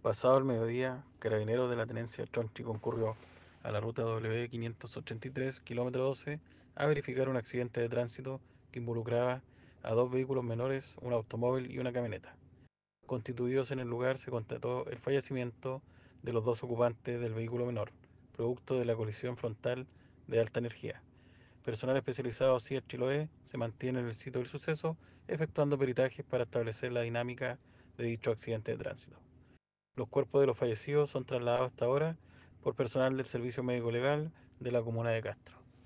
Pasado el mediodía, Carabineros de la Tenencia Chonchi concurrió a la ruta W583, kilómetro 12, a verificar un accidente de tránsito que involucraba a dos vehículos menores, un automóvil y una camioneta. Constituidos en el lugar, se constató el fallecimiento de los dos ocupantes del vehículo menor, producto de la colisión frontal de alta energía. Personal especializado CIER Chiloé se mantiene en el sitio del suceso, efectuando peritajes para establecer la dinámica de dicho accidente de tránsito. Los cuerpos de los fallecidos son trasladados hasta ahora por personal del Servicio Médico Legal de la comuna de Castro.